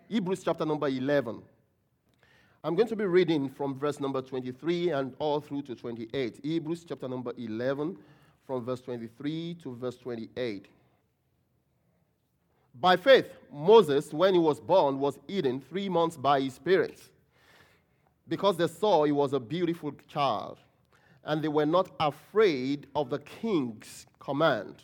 Hebrews chapter number 11. I'm going to be reading from verse number 23 and all through to 28. Hebrews chapter number 11 from verse 23 to verse 28. By faith, Moses, when he was born, was hidden 3 months by his parents, because they saw he was a beautiful child, and they were not afraid of the king's command.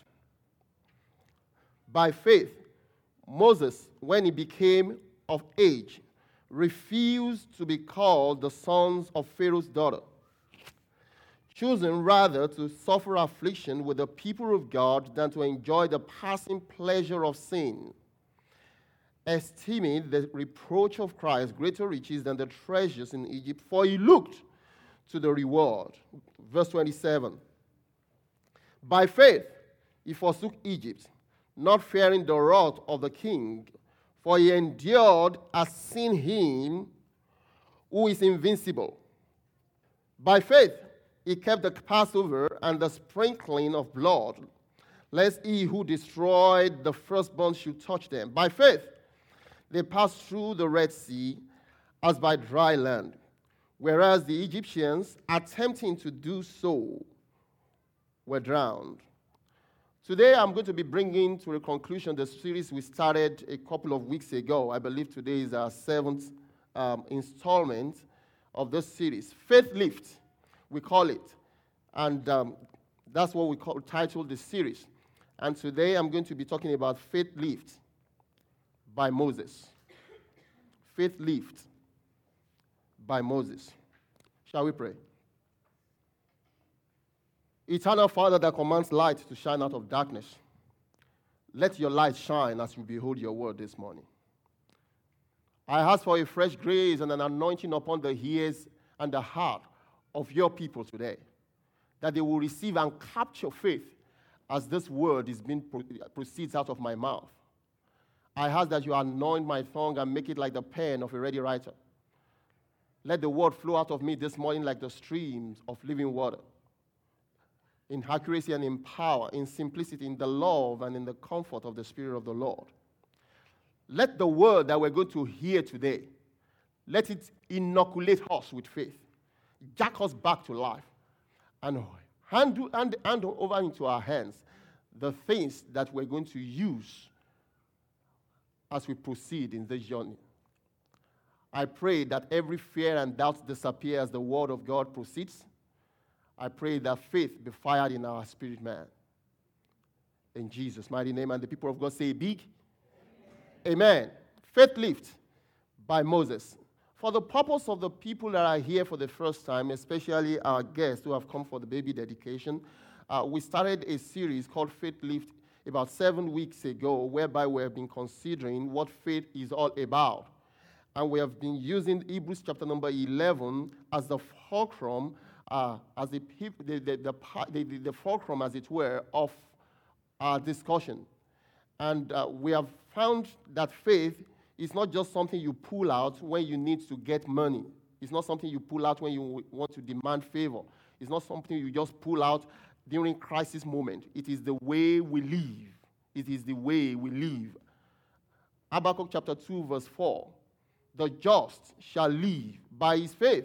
By faith, Moses, when he became of age, refused to be called the sons of Pharaoh's daughter, choosing rather to suffer affliction with the people of God than to enjoy the passing pleasure of sin, esteeming the reproach of Christ greater riches than the treasures in Egypt, for he looked to the reward. Verse 27. By faith he forsook Egypt, not fearing the wrath of the king, for he endured as seeing him who is invincible. By faith he kept the Passover and the sprinkling of blood, lest he who destroyed the firstborn should touch them. By faith they passed through the Red Sea as by dry land, whereas the Egyptians, attempting to do so, were drowned. Today I'm going to be bringing to a conclusion the series we started a couple of weeks ago. I believe today is our 7th installment of this series. Faith Lift, we call it. And that's what we titled the series. And today I'm going to be talking about Faith Lift by Moses. Faith Lift by Moses. Shall we pray? Eternal Father that commands light to shine out of darkness, let your light shine as we behold your word this morning. I ask for a fresh grace and an anointing upon the ears and the heart of your people today, that they will receive and capture faith as this word proceeds out of my mouth. I ask that you anoint my tongue and make it like the pen of a ready writer. Let the word flow out of me this morning like the streams of living water, in accuracy and in power, in simplicity, in the love and in the comfort of the Spirit of the Lord. Let the word that we're going to hear today, let it inoculate us with faith, jack us back to life, and hand over into our hands the things that we're going to use as we proceed in this journey. I pray that every fear and doubt disappear as the word of God proceeds. I pray that faith be fired in our spirit man. In Jesus' mighty name. And the people of God say big. Amen. Faith Lift by Moses. For the purpose of the people that are here for the first time, especially our guests who have come for the baby dedication, we started a series called Faith Lift about 7 weeks ago, whereby we have been considering what faith is all about. And we have been using Hebrews chapter number 11 as the fulcrum, as the fulcrum, as it were, of our discussion. And we have found that faith is not just something you pull out when you need to get money. It's not something you pull out when you want to demand favor. It's not something you just pull out during crisis moment. It is the way we live. It is the way we live. Habakkuk chapter 2 verse 4. The just shall live by his faith.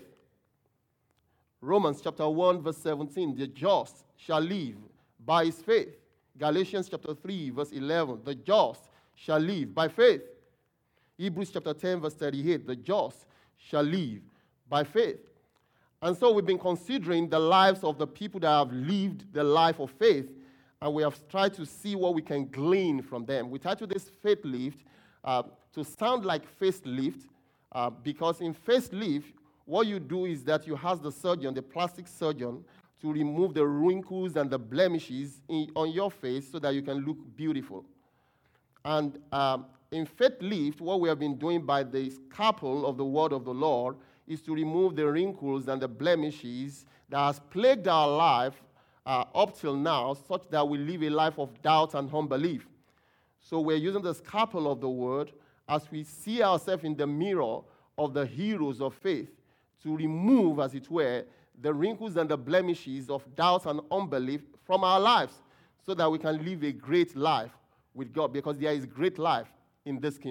Romans chapter 1 verse 17. The just shall live by his faith. Galatians chapter 3 verse 11. The just shall live by faith. Hebrews chapter 10 verse 38. The just shall live by faith. And so we've been considering the lives of the people that have lived the life of faith, and we have tried to see what we can glean from them. We titled this Faith Lift to sound like Faith Lift, because in Faith Lift, what you do is that you ask the surgeon, the plastic surgeon, to remove the wrinkles and the blemishes on your face so that you can look beautiful. And in Faith Lift, what we have been doing by the scalpel of the word of the Lord is to remove the wrinkles and the blemishes that has plagued our life up till now, such that we live a life of doubt and unbelief. So we're using the scalpel of the word as we see ourselves in the mirror of the heroes of faith to remove, as it were, the wrinkles and the blemishes of doubt and unbelief from our lives so that we can live a great life with God, because there is great life in this kingdom.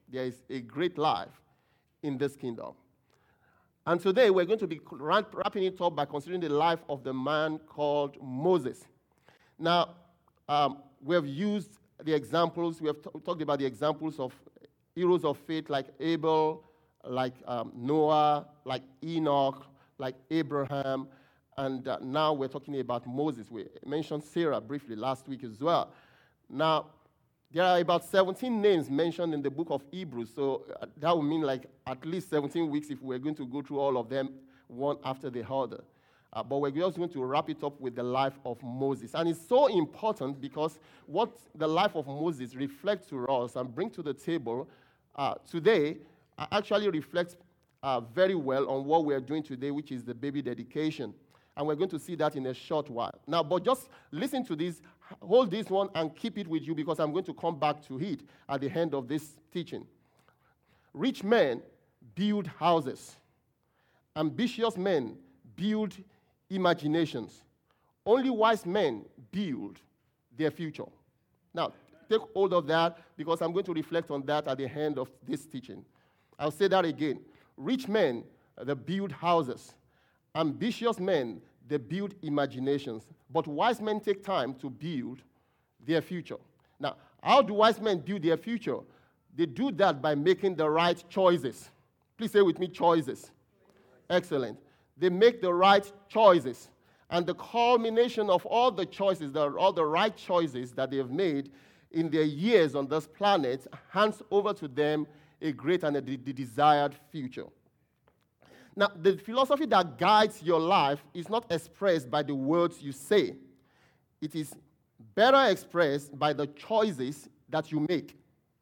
There is a great life in this kingdom. And today we're going to be wrapping it up by considering the life of the man called Moses. Now, we have used the examples, we have talked about the examples of heroes of faith like Abel, like Noah, like Enoch, like Abraham, and now we're talking about Moses. We mentioned Sarah briefly last week as well. Now, there are about 17 names mentioned in the book of Hebrews, so that would mean like at least 17 weeks if we're going to go through all of them one after the other. But we're just going to wrap it up with the life of Moses. And it's so important because what the life of Moses reflects to us and brings to the table today actually reflects very well on what we're doing today, which is the baby dedication. And we're going to see that in a short while. Now, but just listen to this, hold this one and keep it with you because I'm going to come back to it at the end of this teaching. Rich men build houses. Ambitious men build imaginations. Only wise men build their future. Now, take hold of that because I'm going to reflect on that at the end of this teaching. I'll say that again. Rich men, they build houses. Ambitious men, they build imaginations. But wise men take time to build their future. Now, how do wise men build their future? They do that by making the right choices. Please say with me, choices. Excellent. They make the right choices. And the culmination of all the choices, all the right choices that they have made in their years on this planet, hands over to them a great and the desired future. Now, the philosophy that guides your life is not expressed by the words you say. It is better expressed by the choices that you make.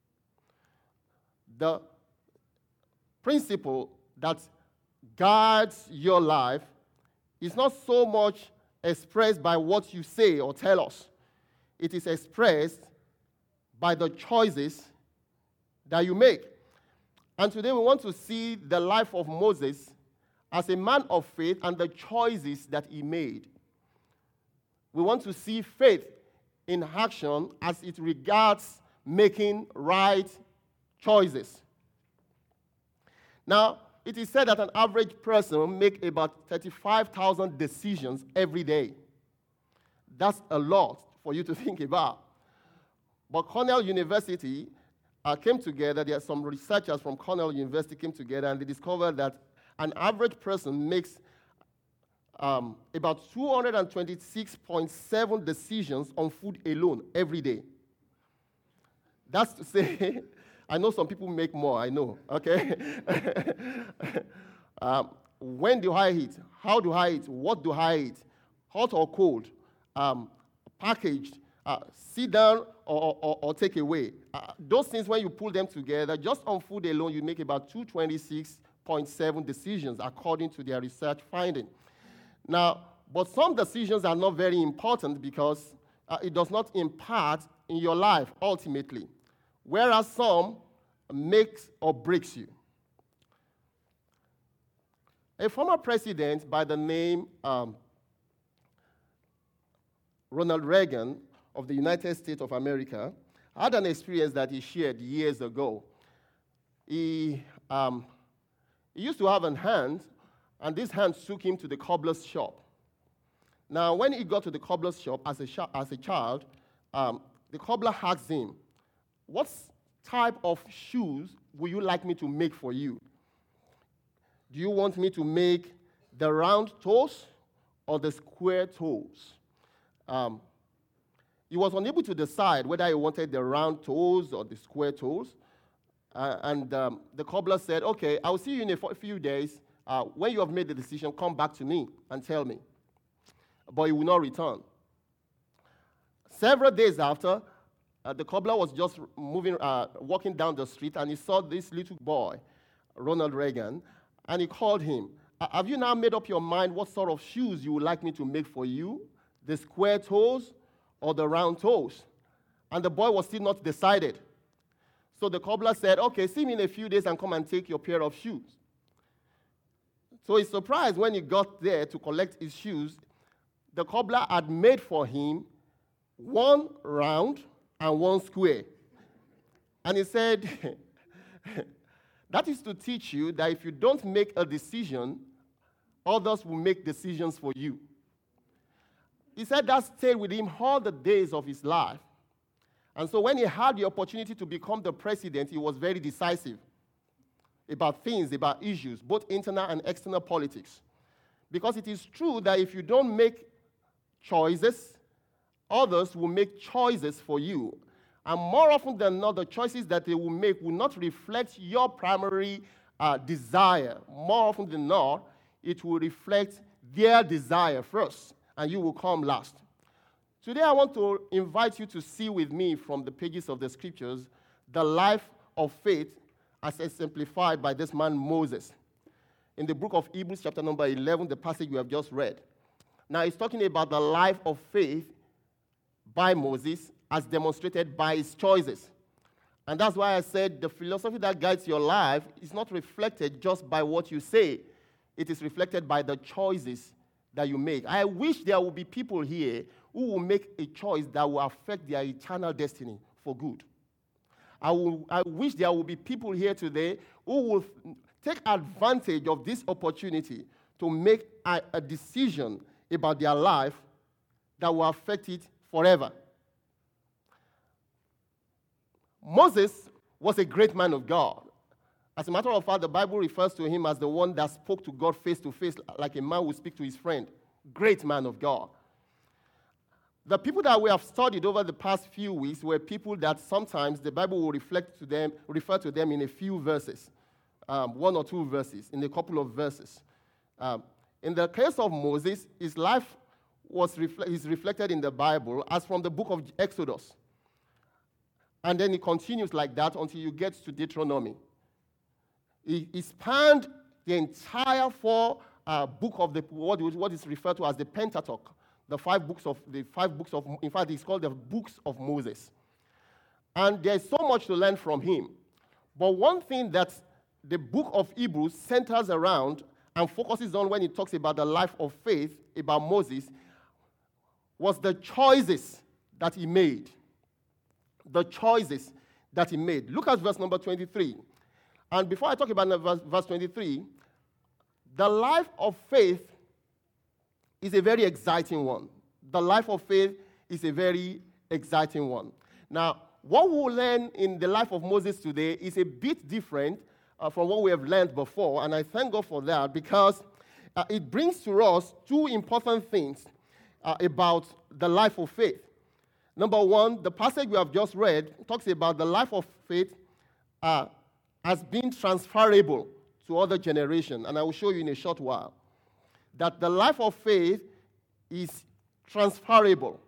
The principle that guides your life is not so much expressed by what you say or tell us. It is expressed by the choices that you make. And today we want to see the life of Moses as a man of faith and the choices that he made. We want to see faith in action as it regards making right choices. Now, it is said that an average person makes about 35,000 decisions every day. That's a lot for you to think about. But Cornell University came together. There are some researchers from Cornell University came together, and they discovered that an average person makes about 226.7 decisions on food alone every day. That's to say, I know some people make more, I know, okay? When do I eat? How do I eat? What do I eat? Hot or cold? Packaged? Sit down or take away? Those things, when you pull them together, just on food alone, you make about 226.7 decisions according to their research finding. Now, but some decisions are not very important because it does not impact in your life ultimately, whereas some makes or breaks you. A former president by the name Ronald Reagan of the United States of America had an experience that he shared years ago. He used to have a hand, and this hand took him to the cobbler's shop. Now, when he got to the cobbler's shop as a child, the cobbler asked him, "What type of shoes would you like me to make for you? Do you want me to make the round toes or the square toes?" He was unable to decide whether he wanted the round toes or the square toes. And the cobbler said, "Okay, I'll see you in a few days. When you have made the decision, come back to me and tell me." But he would not return. Several days after, the cobbler was just walking down the street, and he saw this little boy, Ronald Reagan, and he called him. "Have you now made up your mind what sort of shoes you would like me to make for you? The square toes or the round toes?" And the boy was still not decided. So the cobbler said, "Okay, see me in a few days and come and take your pair of shoes." So he's surprised when he got there to collect his shoes. The cobbler had made for him one round and one square. And he said, That is to teach you that if you don't make a decision, others will make decisions for you. He said that stayed with him all the days of his life. And so when he had the opportunity to become the president, he was very decisive about things, about issues, both internal and external politics. Because it is true that if you don't make choices, others will make choices for you. And more often than not, the choices that they will make will not reflect your primary desire. More often than not, it will reflect their desire first, and you will come last. Today, I want to invite you to see with me from the pages of the scriptures the life of faith as exemplified by this man Moses. In the book of Hebrews, chapter number 11, the passage we have just read. Now, it's talking about the life of faith by Moses as demonstrated by his choices. And that's why I said the philosophy that guides your life is not reflected just by what you say. It is reflected by the choices that you make. I wish there will be people here who will make a choice that will affect their eternal destiny for good. I wish there will be people here today who will take advantage of this opportunity to make a decision about their life that will affect it forever. Moses was a great man of God. As a matter of fact, the Bible refers to him as the one that spoke to God face to face like a man would speak to his friend. Great man of God. The people that we have studied over the past few weeks were people that sometimes the Bible will refer to them in a few verses, one or two verses, in a couple of verses. In the case of Moses, his life is reflected in the Bible as from the book of Exodus. And then it continues like that until you get to Deuteronomy. He spanned the entire book of what is referred to as the Pentateuch, the five books of, in fact, it's called the books of Moses. And there's so much to learn from him. But one thing that the book of Hebrews centers around and focuses on when it talks about the life of faith, about Moses, was the choices that he made. The choices that he made. Look at verse number 23. And before I talk about verse 23, the life of faith is a very exciting one. The life of faith is a very exciting one. Now, what we'll learn in the life of Moses today is a bit different from what we have learned before, and I thank God for that because it brings to us two important things about the life of faith. Number one, the passage we have just read talks about the life of faith as being transferable to other generations, and I will show you in a short while that the life of faith is transferable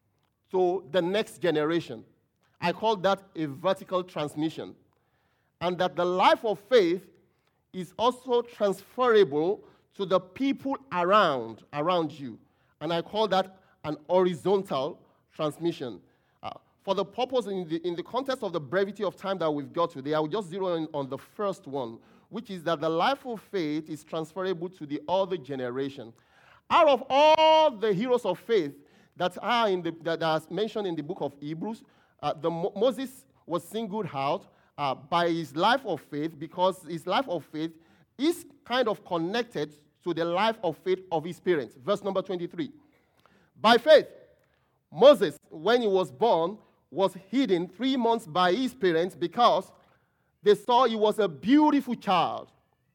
to the next generation. I call that a vertical transmission. And that the life of faith is also transferable to the people around you. And I call that an horizontal transmission. For the purpose, in the context of the brevity of time that we've got today, I will just zero in on the first one, which is that the life of faith is transferable to the other generation. Out of all the heroes of faith that are mentioned in the book of Hebrews, Moses was singled out by his life of faith because his life of faith is kind of connected to the life of faith of his parents. Verse number 23. By faith, Moses, when he was born, was hidden 3 months by his parents because they saw he was a beautiful child.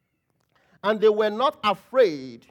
And they were not afraid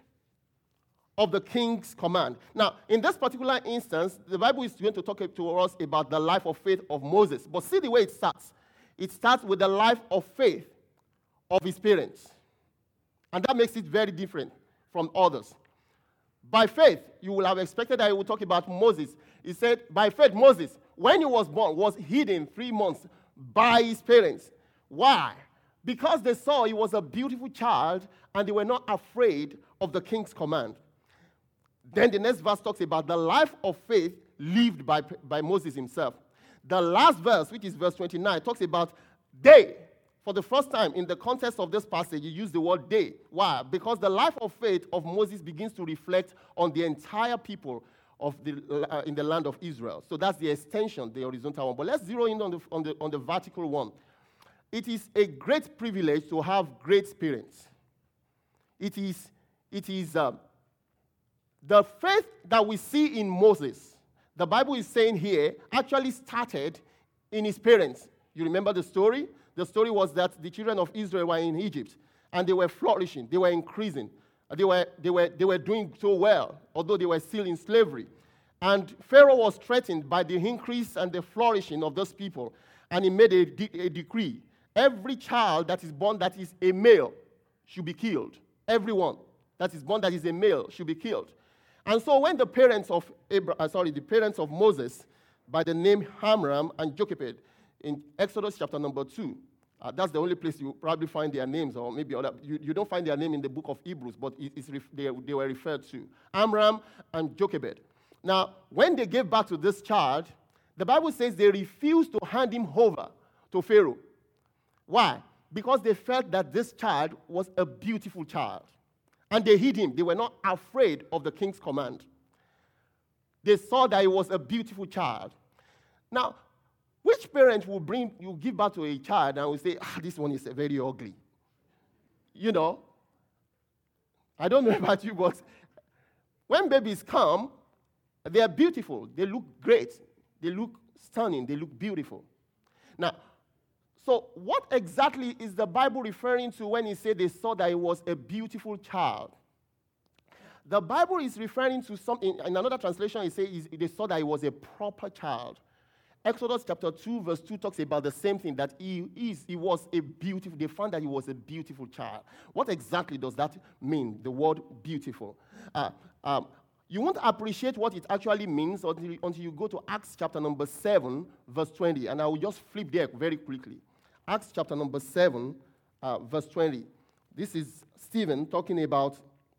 of the king's command. Now, in this particular instance, the Bible is going to talk to us about the life of faith of Moses. But see the way it starts. It starts with the life of faith of his parents. And that makes it very different from others. By faith, you will have expected that he would talk about Moses. He said, by faith, Moses, when he was born, was hidden 3 months by his parents. Why? Because they saw he was a beautiful child and they were not afraid of the king's command. Then the next verse talks about the life of faith lived by Moses himself. The last verse, which is verse 29, talks about they. For the first time in the context of this passage, you use the word they. Why? Because the life of faith of Moses begins to reflect on the entire people of in the land of Israel. So that's the extension, the horizontal one. But let's zero in on the vertical one. it is a great privilege to have great parents. It is the faith that we see in Moses, the Bible is saying here, actually started in his parents. You remember the story? The story was that the children of Israel were in Egypt, and they were flourishing, they were increasing. They were doing so well, although they were still in slavery. And Pharaoh was threatened by the increase and the flourishing of those people, and he made a decree. Every child that is born that is a male should be killed. Everyone that is born that is a male should be killed. And so when the parents of Moses, by the name Amram and Jochebed, in Exodus chapter number 2, that's the only place you probably find their names, or maybe other. You don't find their name in the book of Hebrews, but they were referred to. Amram and Jochebed. Now, when they gave birth to this child, the Bible says they refused to hand him over to Pharaoh. Why? Because they felt that this child was a beautiful child. And they hid him. They were not afraid of the king's command. They saw that he was a beautiful child. Now, which parent will give birth to a child and will say, this one is very ugly? You know? I don't know about you, but when babies come, they are beautiful. They look great. They look stunning. They look beautiful. Now, so what exactly is the Bible referring to when it said they saw that he was a beautiful child? The Bible is referring to something, in another translation it says they saw that he was a proper child. Exodus chapter 2 verse 2 talks about the same thing, that they found that he was a beautiful child. What exactly does that mean, the word beautiful? You won't appreciate what it actually means until you go to Acts chapter number 7 verse 20, and I will just flip there very quickly. Acts chapter number 7, verse 20. This is Stephen talking about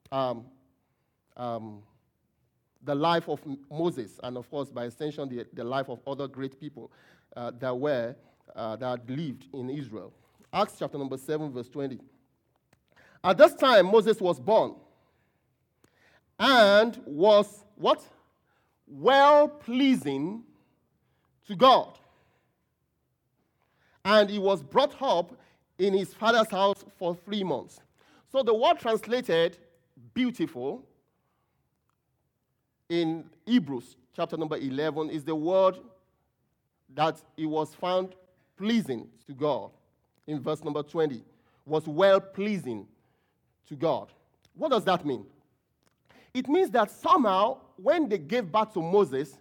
the life of Moses, and of course, by extension, the life of other great people that lived in Israel. Acts chapter number 7, verse 20. At this time, Moses was born and was what? Well-pleasing to God. And he was brought up in his father's house for 3 months. So the word translated beautiful in Hebrews chapter number 11 is the word that it was found pleasing to God. In verse number 20, was well-pleasing to God. What does that mean? It means that somehow, when they gave birth to Moses,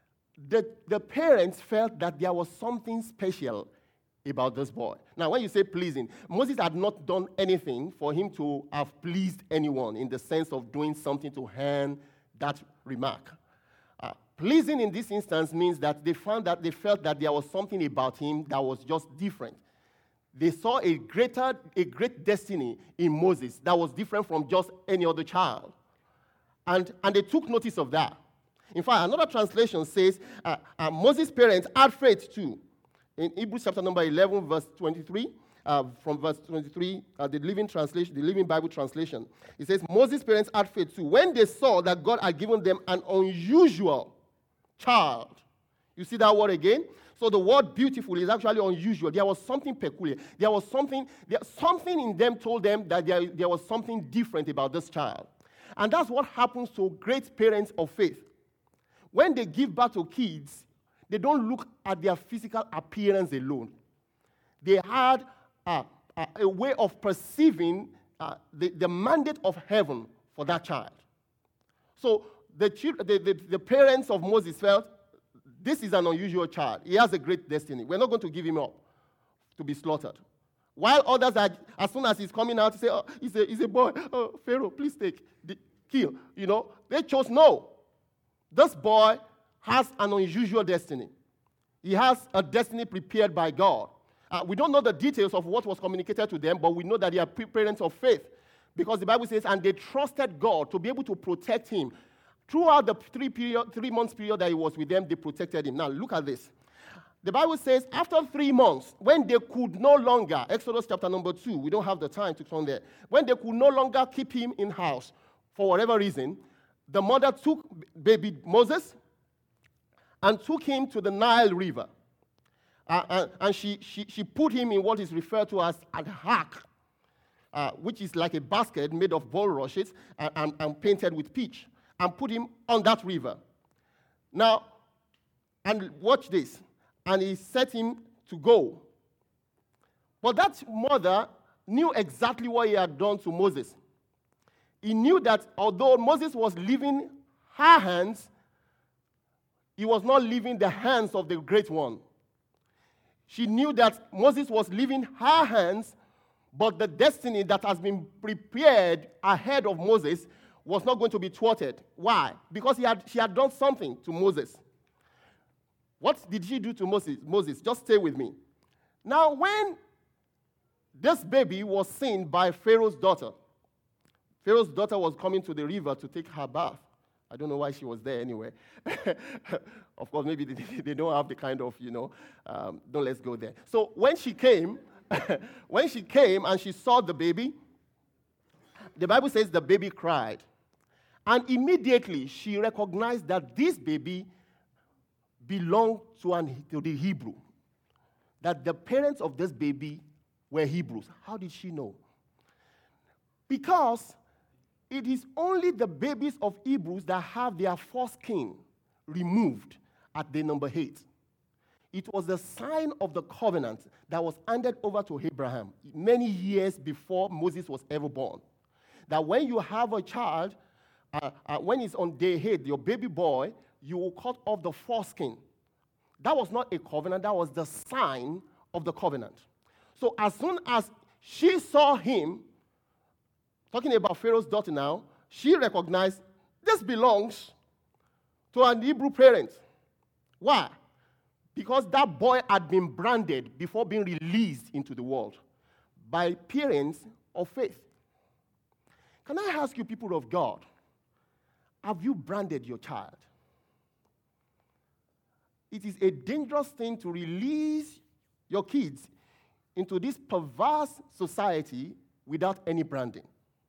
the parents felt that there was something special about this boy. Now, when you say pleasing, Moses had not done anything for him to have pleased anyone in the sense of doing something to earn that remark. Pleasing in this instance means that they felt that there was something about him that was just different. They saw a great destiny in Moses that was different from just any other child. And they took notice of that. In fact, another translation says Moses' parents had faith too. In Hebrews chapter number 11, verse 23, from verse 23, the Living Bible translation, it says, Moses' parents had faith too when they saw that God had given them an unusual child. You see that word again? So the word beautiful is actually unusual. There was something peculiar. There was something in them told them that there was something different about this child. And that's what happens to great parents of faith. When they give birth to kids, they don't look at their physical appearance alone. They had a way of perceiving the mandate of heaven for that child. So the parents of Moses felt, this is an unusual child. He has a great destiny. We're not going to give him up to be slaughtered. While others, as soon as he's coming out, say, oh, he's a boy. Oh, Pharaoh, please kill. You know, they chose no. This boy has an unusual destiny. He has a destiny prepared by God. We don't know the details of what was communicated to them, but we know that they are parents of faith. Because the Bible says, and they trusted God to be able to protect him. Throughout the 3 months period that he was with them, they protected him. Now, look at this. The Bible says, after 3 months, when they could no longer, Exodus chapter number 2, we don't have the time to turn there. When they could no longer keep him in house, for whatever reason, the mother took baby Moses and took him to the Nile River. and she put him in what is referred to as an ark, which is like a basket made of bulrushes and painted with pitch, and put him on that river. Now, and watch this. And he set him to go. But that mother knew exactly what he had done to Moses. He knew that although Moses was leaving her hands, he was not leaving the hands of the great one. She knew that Moses was leaving her hands, but the destiny that has been prepared ahead of Moses was not going to be thwarted. Why? Because she had done something to Moses. What did she do to Moses? Just stay with me. Now, when this baby was seen by Pharaoh's daughter was coming to the river to take her bath. I don't know why she was there anyway. Of course, maybe they don't have the kind of, don't let's go there. So when she came, and she saw the baby, the Bible says the baby cried. And immediately she recognized that this baby belonged to the Hebrew. That the parents of this baby were Hebrews. How did she know? Because it is only the babies of Hebrews that have their foreskin removed at day number 8. It was the sign of the covenant that was handed over to Abraham many years before Moses was ever born. That when you have a child, when it's on day 8, your baby boy, you will cut off the foreskin. That was not a covenant, that was the sign of the covenant. So as soon as she saw him, talking about Pharaoh's daughter now, she recognized this belongs to an Hebrew parent. Why? Because that boy had been branded before being released into the world by parents of faith. Can I ask you, people of God, have you branded your child? It is a dangerous thing to release your kids into this perverse society without any branding.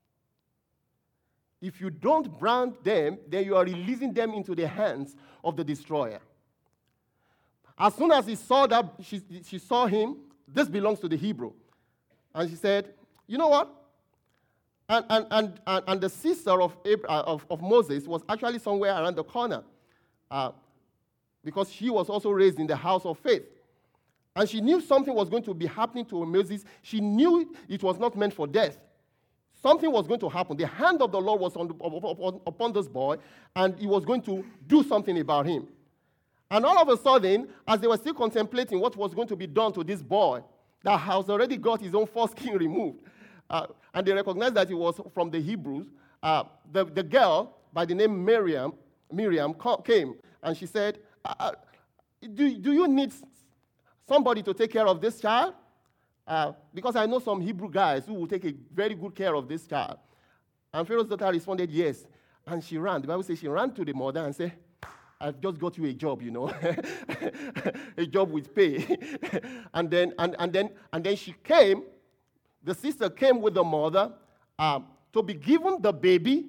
If you don't brand them, then you are releasing them into the hands of the destroyer. As soon as he saw that, she saw him, this belongs to the Hebrew. And she said, you know what? And the sister of Moses was actually somewhere around the corner because she was also raised in the house of faith. And she knew something was going to be happening to Moses. She knew it was not meant for death. Something was going to happen. The hand of the Lord was upon this boy, and he was going to do something about him. And all of a sudden, as they were still contemplating what was going to be done to this boy, that has already got his own foreskin removed, and they recognized that he was from the Hebrews, the girl by the name Miriam came, and she said, do you need somebody to take care of this child? Because I know some Hebrew guys who will take a very good care of this child. And Pharaoh's daughter responded, yes. And she ran. The Bible says she ran to the mother and said, I've just got you a job, a job with pay. and then she came, the sister came with the mother to be given the baby,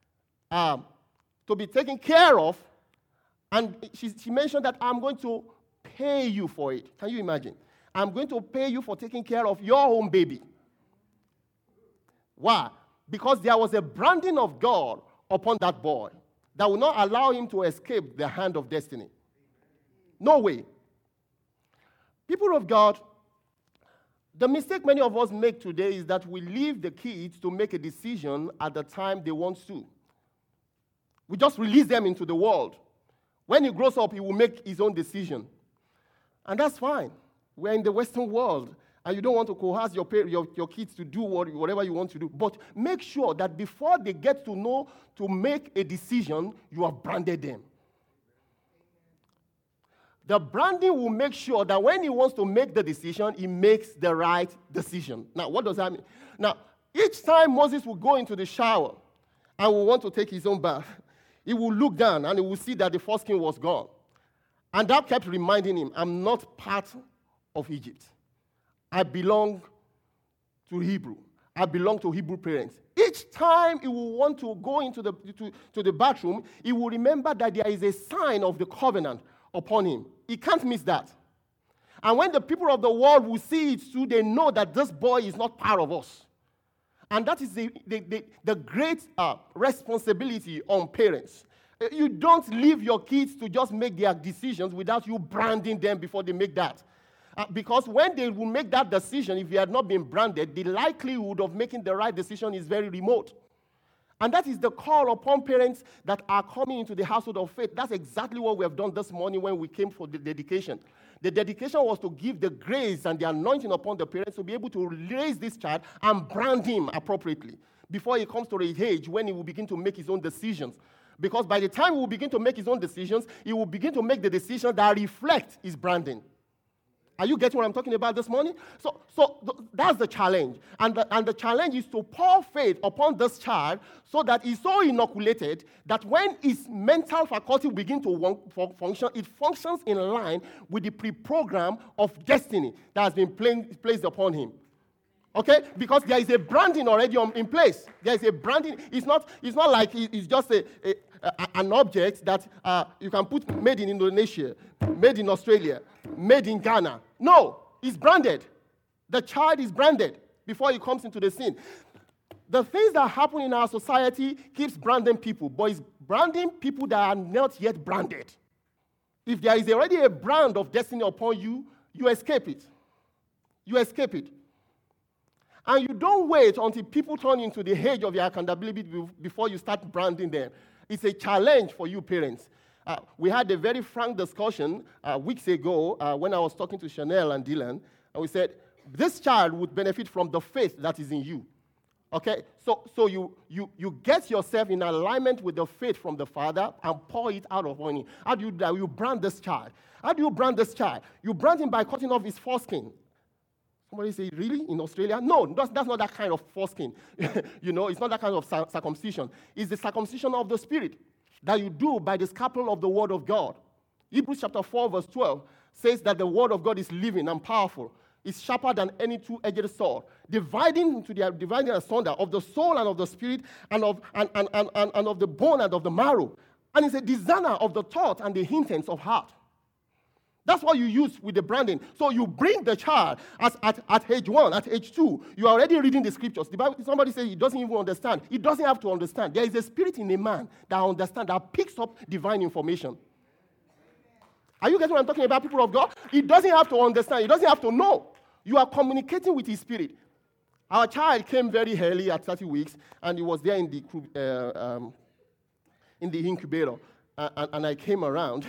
to be taken care of. And she mentioned that I'm going to pay you for it. Can you imagine? I'm going to pay you for taking care of your own baby. Why? Because there was a branding of God upon that boy that will not allow him to escape the hand of destiny. No way. People of God, the mistake many of us make today is that we leave the kids to make a decision at the time they want to. We just release them into the world. When he grows up, he will make his own decision. And that's fine. We're in the Western world, and you don't want to coerce your kids to do whatever you want to do. But make sure that before they get to know to make a decision, you have branded them. The branding will make sure that when he wants to make the decision, he makes the right decision. Now, what does that mean? Now, each time Moses will go into the shower and will want to take his own bath, he will look down and he will see that the foreskin was gone. And that kept reminding him, I'm not part of Egypt. I belong to Hebrew. I belong to Hebrew parents. Each time he will want to go into the bathroom, he will remember that there is a sign of the covenant upon him. He can't miss that. And when the people of the world will see it too, they know that this boy is not part of us. And that is the great responsibility on parents. You don't leave your kids to just make their decisions without you branding them before they make that. Because when they will make that decision, if they had not been branded, the likelihood of making the right decision is very remote. And that is the call upon parents that are coming into the household of faith. That's exactly what we have done this morning when we came for the dedication. The dedication was to give the grace and the anointing upon the parents to be able to raise this child and brand him appropriately before he comes to the age when he will begin to make his own decisions. Because by the time he will begin to make his own decisions, he will begin to make the decisions that reflect his branding. Are you getting what I'm talking about this morning? So that's the challenge. And the challenge is to pour faith upon this child so that he's so inoculated that when his mental faculty begin to function, it functions in line with the pre-program of destiny that has been placed upon him. Okay? Because there is a branding already in place. There is a branding. It's not like it's just an object that you can put made in Indonesia, made in Australia, made in Ghana. No, it's branded. The child is branded before he comes into the scene. The things that happen in our society keeps branding people, but it's branding people that are not yet branded. If there is already a brand of destiny upon you, you escape it. You escape it. And you don't wait until people turn into the age of your accountability before you start branding them. It's a challenge for you parents. We had a very frank discussion weeks ago when I was talking to Chanel and Dylan, and we said, this child would benefit from the faith that is in you. Okay? So you get yourself in alignment with the faith from the Father and pour it out upon him. How do you do that? You brand this child. How do you brand this child? You brand him by cutting off his foreskin. Somebody say, really? In Australia? No, that's not that kind of foreskin. It's not that kind of circumcision. It's the circumcision of the Spirit that you do by the scalpel of the Word of God. Hebrews chapter 4, verse 12 says that the Word of God is living and powerful. It's sharper than any two-edged sword, dividing asunder of the soul and of the spirit and of the bone and of the marrow. And it's a discerner of the thought and the intents of heart. That's what you use with the branding. So you bring the child at age 1, at age 2. You're already reading the scriptures. The Bible, somebody says he doesn't even understand. He doesn't have to understand. There is a spirit in a man that understands, that picks up divine information. Are you getting what I'm talking about, people of God? He doesn't have to understand. He doesn't have to know. You are communicating with his spirit. Our child came very early at 30 weeks, and he was there in the incubator. And I came around,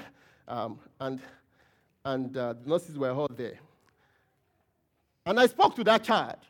and the nurses were all there. And I spoke to that child.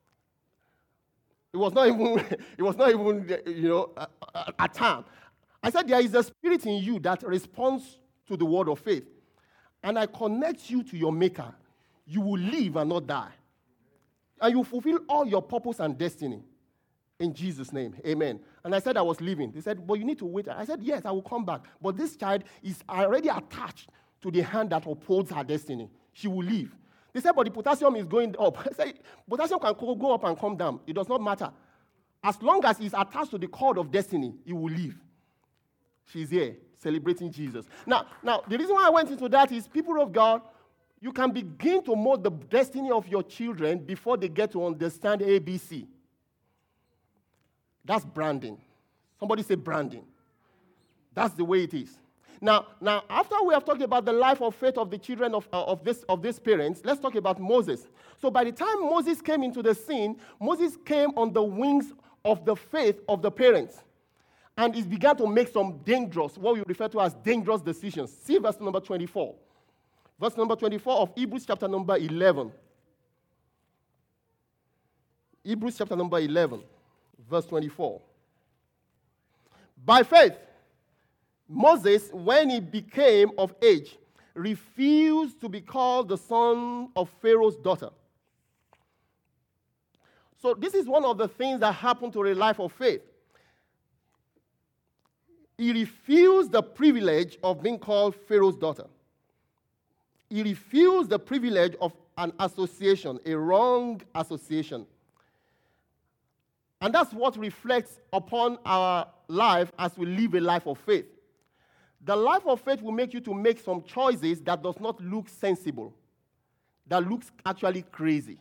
It was not even a time. I said, there is a spirit in you that responds to the word of faith. And I connect you to your maker. You will live and not die. And you fulfill all your purpose and destiny. In Jesus' name, amen. And I said I was leaving. They said, but you need to wait. I said, yes, I will come back. But this child is already attached to the hand that upholds her destiny. She will leave. They said, but the potassium is going up. I said, potassium can go up and come down. It does not matter. As long as it's attached to the cord of destiny, it will leave. She's here, celebrating Jesus. Now, the reason why I went into that is, people of God, you can begin to mold the destiny of your children before they get to understand ABC. That's branding. Somebody say branding. That's the way it is. Now, after we have talked about the life of faith of the children of these parents, let's talk about Moses. So by the time Moses came into the scene, Moses came on the wings of the faith of the parents. And he began to make some dangerous, what we refer to as dangerous decisions. See verse number 24. Verse number 24 of Hebrews chapter number 11. Hebrews chapter number 11, verse 24. By faith, Moses, when he became of age, refused to be called the son of Pharaoh's daughter. So this is one of the things that happened to a life of faith. He refused the privilege of being called Pharaoh's daughter. He refused the privilege of an association, a wrong association. And that's what reflects upon our life as we live a life of faith. The life of faith will make you to make some choices that does not look sensible. that looks actually crazy.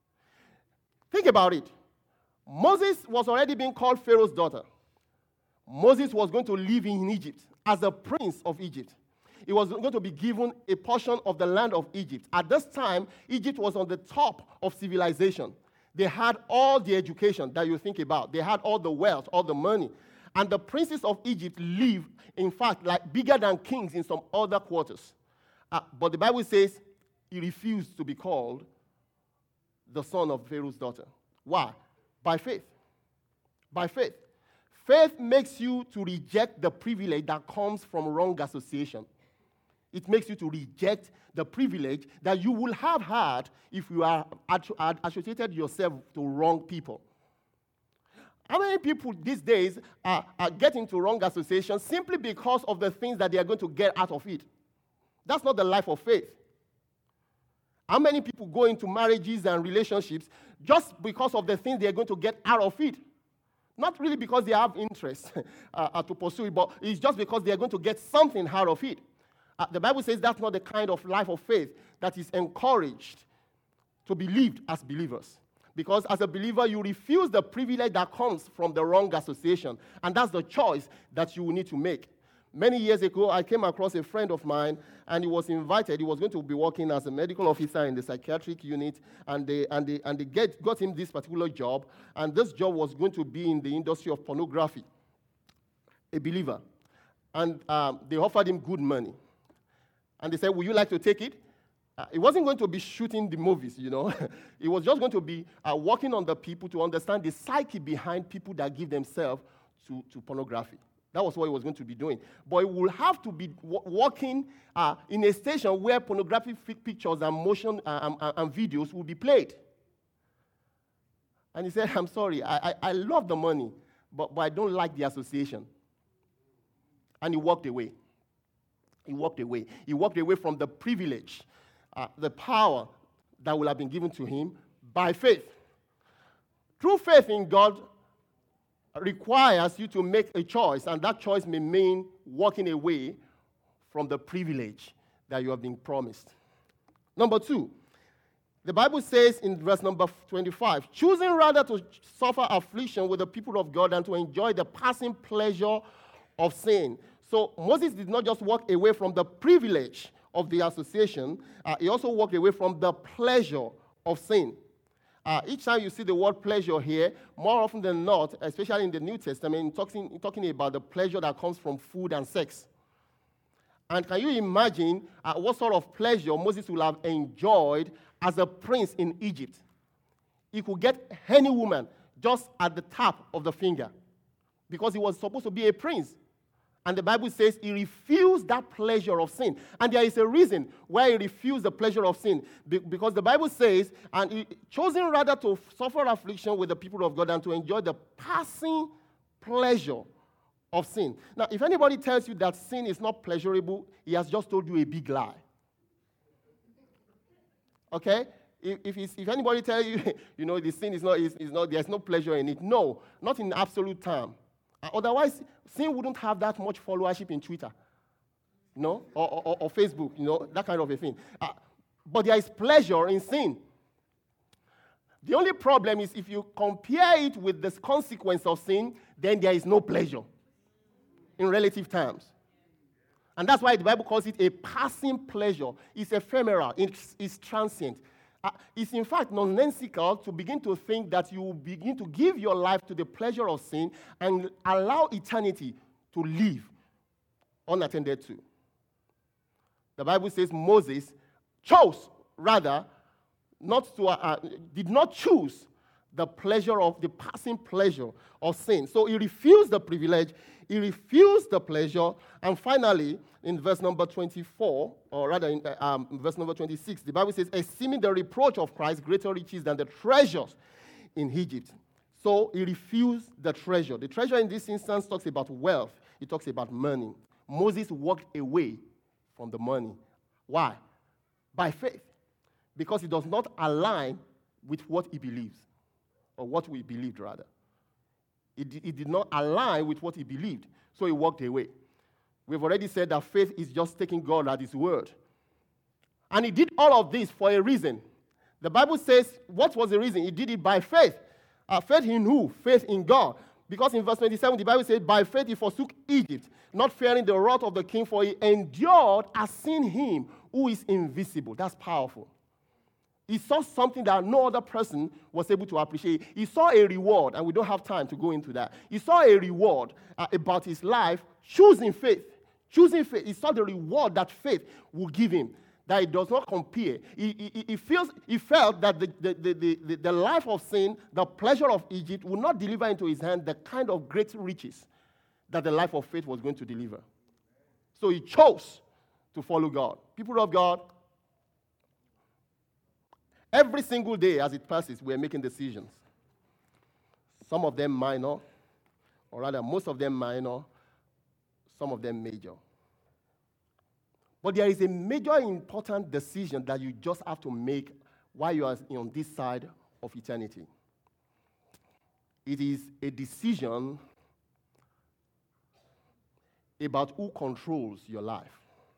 Think about it. Moses was already being called Pharaoh's daughter. Moses was going to live in Egypt as a prince of Egypt. He was going to be given a portion of the land of Egypt. At this time, Egypt was on the top of civilization. They had all the education that you think about. They had all the wealth, all the money. And the princes of Egypt lived, in fact, like bigger than kings in some other quarters. But the Bible says he refused to be called the son of Pharaoh's daughter. Why? By faith. By faith. Faith makes you to reject the privilege that comes from wrong association. It makes you to reject the privilege that you will have had if you are associated yourself to wrong people. How many people these days are getting into wrong association simply because of the things that they are going to get out of it? That's not the life of faith. How many people go into marriages and relationships just because of the things they are going to get out of it? Not really because they have interest to pursue it, but it's just because they are going to get something out of it. The Bible says that's not the kind of life of faith that is encouraged to be lived as believers. Because as a believer, you refuse the privilege that comes from the wrong association. And that's the choice that you will need to make. Many years ago, I came across a friend of mine, and he was invited. He was going to be working as a medical officer in the psychiatric unit, and they got him this particular job. And this job was going to be in the industry of pornography, a believer. And they offered him good money. And they said, would you like to take it? It wasn't going to be shooting the movies, you know. It was just going to be working on the people to understand the psyche behind people that give themselves to pornography. That was what he was going to be doing. But he will have to be working in a station where pornographic pictures and motion and videos will be played. And he said, I'm sorry, I love the money, but I don't like the association. And he walked away. He walked away. He walked away from the privilege, the power that will have been given to him by faith. True faith in God requires you to make a choice, and that choice may mean walking away from the privilege that you have been promised. Number 2, the Bible says in verse number 25, choosing rather to suffer affliction with the people of God than to enjoy the passing pleasure of sin. So Moses did not just walk away from the privilege of the association, he also walked away from the pleasure of sin. Each time you see the word pleasure here, more often than not, especially in the New Testament, talking about the pleasure that comes from food and sex. And can you imagine what sort of pleasure Moses would have enjoyed as a prince in Egypt? He could get any woman just at the tap of the finger because he was supposed to be a prince. And the Bible says he refused that pleasure of sin. And there is a reason why he refused the pleasure of sin. Because the Bible says, and he chosen rather to suffer affliction with the people of God than to enjoy the passing pleasure of sin. Now, if anybody tells you that sin is not pleasurable, he has just told you a big lie. Okay? If anybody tells you, the sin is not, there's no pleasure in it. No, not in absolute term. Otherwise, sin wouldn't have that much followership in Twitter, or Facebook, that kind of a thing. But there is pleasure in sin. The only problem is if you compare it with the consequence of sin, then there is no pleasure in relative terms. And that's why the Bible calls it a passing pleasure. It's ephemeral. It's transient. It's in fact nonsensical to begin to think that you will begin to give your life to the pleasure of sin and allow eternity to live unattended to. The Bible says Moses chose, rather, did not choose the passing pleasure of sin. So he refused the privilege, he refused the pleasure, and finally, in verse number 24, or rather in verse number 26, the Bible says, esteeming the reproach of Christ greater riches than the treasures in Egypt. So he refused the treasure. The treasure in this instance talks about wealth. It talks about money. Moses walked away from the money. Why? By faith. Because it does not align with what he believes, or what we believed, rather. It did not align with what he believed, so he walked away. We've already said that faith is just taking God at his word. And he did all of this for a reason. The Bible says, what was the reason? He did it by faith. Faith in who? Faith in God. Because in verse 27, the Bible says, by faith he forsook Egypt, not fearing the wrath of the king, for he endured as seeing him who is invisible. That's powerful. He saw something that no other person was able to appreciate. He saw a reward, and we don't have time to go into that. He saw a reward about his life, choosing faith. Choosing faith. He saw the reward that faith will give him, that it does not compare. He felt that the life of sin, the pleasure of Egypt, would not deliver into his hand the kind of great riches that the life of faith was going to deliver. So he chose to follow God. People of God, every single day as it passes, we're making decisions. Some of them minor, or rather most of them minor, some of them major. But there is a major important decision that you just have to make while you are on this side of eternity. It is a decision about who controls your life.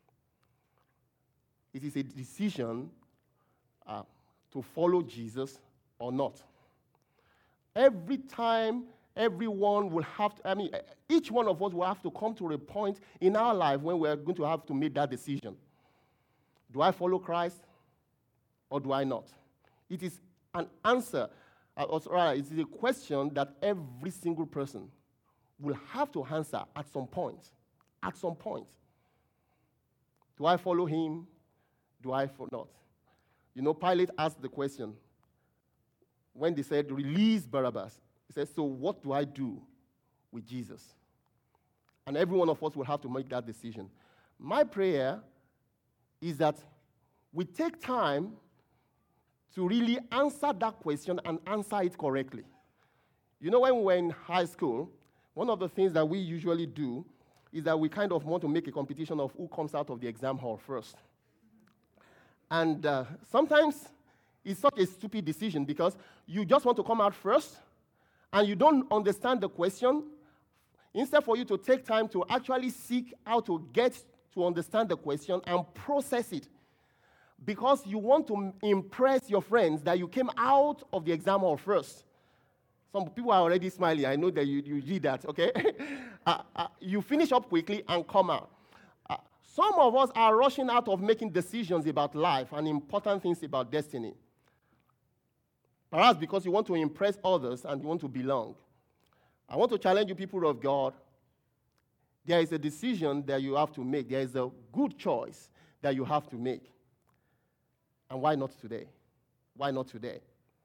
It is a decision to follow Jesus or not. Every time, everyone will have to, each one of us will have to come to a point in our life when we're going to have to make that decision. Do I follow Christ or do I not? It is an answer, or rather, it is a question that every single person will have to answer at some point. At some point. Do I follow him? Do I follow not? You know, Pilate asked the question when they said, release Barabbas. He said, so what do I do with Jesus? And every one of us will have to make that decision. My prayer is that we take time to really answer that question and answer it correctly. You know, when we were in high school, one of the things that we usually do is that we kind of want to make a competition of who comes out of the exam hall first. And sometimes it's such a stupid decision because you just want to come out first and you don't understand the question. Instead for you to take time to actually seek how to get to understand the question and process it, because you want to impress your friends that you came out of the exam hall first. Some people are already smiling. I know that you did that, okay? You finish up quickly and come out. Some of us are rushing out of making decisions about life and important things about destiny. Perhaps because you want to impress others and you want to belong. I want to challenge you, people of God. There is a decision that you have to make. There is a good choice that you have to make. And why not today? Why not today?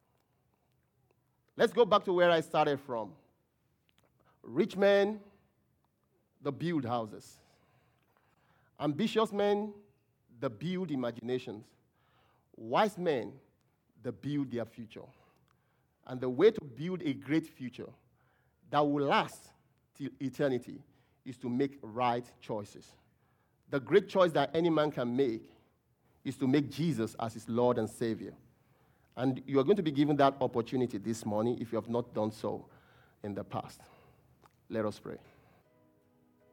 Let's go back to where I started from. Rich men, they build houses. Ambitious men, they build imaginations. Wise men, they build their future. And the way to build a great future that will last till eternity is to make right choices. The great choice that any man can make is to make Jesus as his Lord and Savior. And you are going to be given that opportunity this morning if you have not done so in the past. Let us pray.